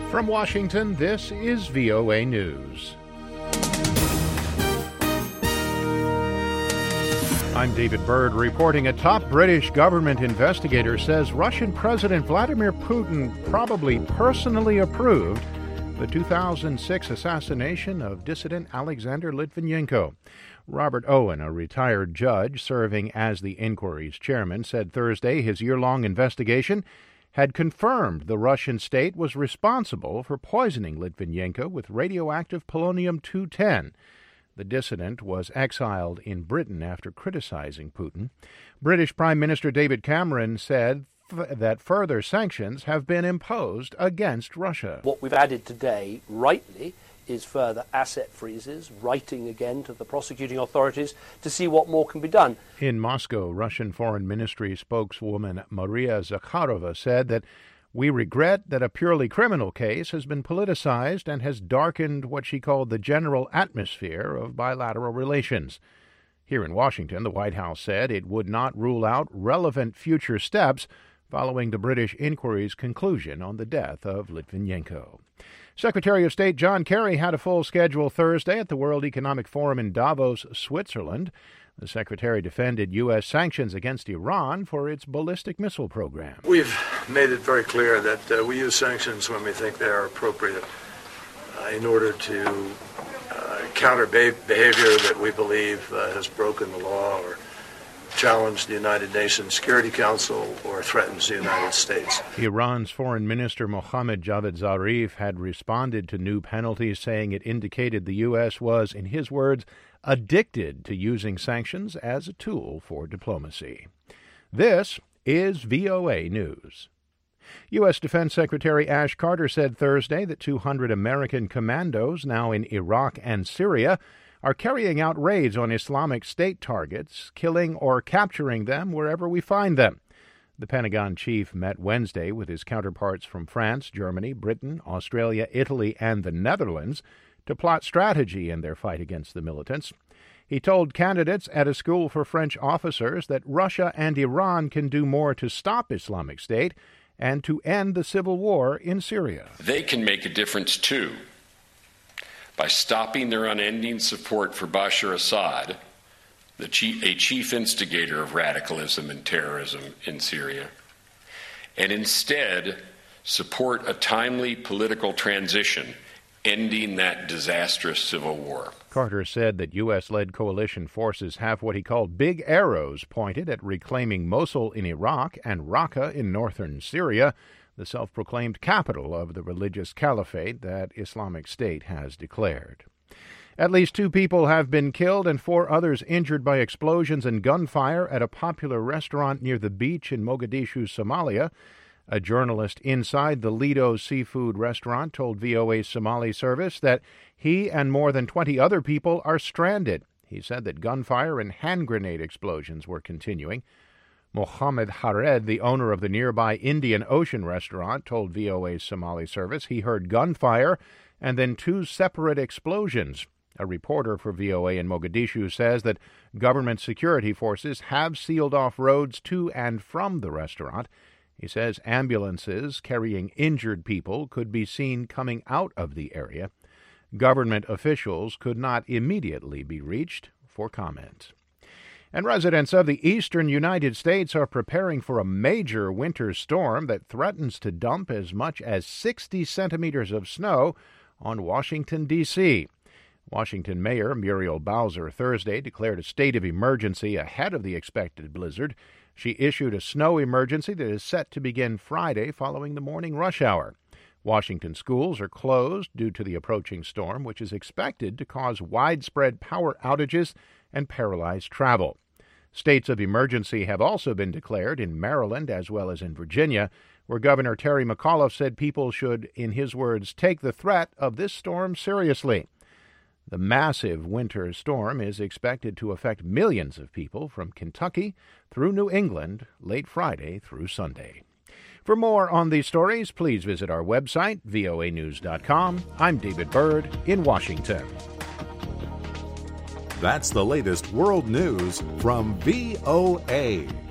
From Washington, this is VOA News. I'm David Byrd reporting. A top British government investigator says Russian President Vladimir Putin probably personally approved the 2006 assassination of dissident Alexander Litvinenko. Robert Owen, a retired judge serving as the inquiry's chairman, said Thursday his year-long investigation had confirmed the Russian state was responsible for poisoning Litvinenko with radioactive polonium-210. The dissident was exiled in Britain after criticizing Putin. British Prime Minister David Cameron said that further sanctions have been imposed against Russia. What we've added today, rightly, is further asset freezes, writing again to the prosecuting authorities to see what more can be done. In Moscow, Russian Foreign Ministry spokeswoman Maria Zakharova said that we regret that a purely criminal case has been politicized and has darkened what she called the general atmosphere of bilateral relations. Here in Washington, the White House said it would not rule out relevant future steps following the British inquiry's conclusion on the death of Litvinenko. Secretary of State John Kerry had a full schedule Thursday at the World Economic Forum in Davos, Switzerland. The Secretary defended U.S. sanctions against Iran for its ballistic missile program. We've made it very clear that we use sanctions when we think they are appropriate in order to counter behavior that we believe has broken the law or challenged the United Nations Security Council or threatens the United States. Iran's Foreign Minister Mohammad Javad Zarif had responded to new penalties, saying it indicated the U.S. was, in his words, addicted to using sanctions as a tool for diplomacy. This is VOA News. U.S. Defense Secretary Ash Carter said Thursday that 200 American commandos now in Iraq and Syria are carrying out raids on Islamic State targets, killing or capturing them wherever we find them. The Pentagon chief met Wednesday with his counterparts from France, Germany, Britain, Australia, Italy, and the Netherlands to plot strategy in their fight against the militants. He told candidates at a school for French officers that Russia and Iran can do more to stop Islamic State and to end the civil war in Syria. They can make a difference, too, by stopping their unending support for Bashar Assad, a chief instigator of radicalism and terrorism in Syria, and instead support a timely political transition ending that disastrous civil war. Carter said that U.S.-led coalition forces have what he called big arrows pointed at reclaiming Mosul in Iraq and Raqqa in northern Syria, the self-proclaimed capital of the religious caliphate that Islamic State has declared. At least 2 people have been killed and 4 others injured by explosions and gunfire at a popular restaurant near the beach in Mogadishu, Somalia. A journalist inside the Lido seafood restaurant told VOA's Somali service that he and more than 20 other people are stranded. He said that gunfire and hand grenade explosions were continuing. Mohammed Hared, the owner of the nearby Indian Ocean restaurant, told VOA's Somali service he heard gunfire and then 2 separate explosions. A reporter for VOA in Mogadishu says that government security forces have sealed off roads to and from the restaurant. He says ambulances carrying injured people could be seen coming out of the area. Government officials could not immediately be reached for comment. And residents of the eastern United States are preparing for a major winter storm that threatens to dump as much as 60 centimeters of snow on Washington, D.C. Washington Mayor Muriel Bowser Thursday declared a state of emergency ahead of the expected blizzard. She issued a snow emergency that is set to begin Friday following the morning rush hour. Washington schools are closed due to the approaching storm, which is expected to cause widespread power outages and paralyze travel. States of emergency have also been declared in Maryland as well as in Virginia, where Governor Terry McAuliffe said people should, in his words, take the threat of this storm seriously. The massive winter storm is expected to affect millions of people from Kentucky through New England late Friday through Sunday. For more on these stories, please visit our website, voanews.com. I'm David Byrd in Washington. That's the latest world news from VOA.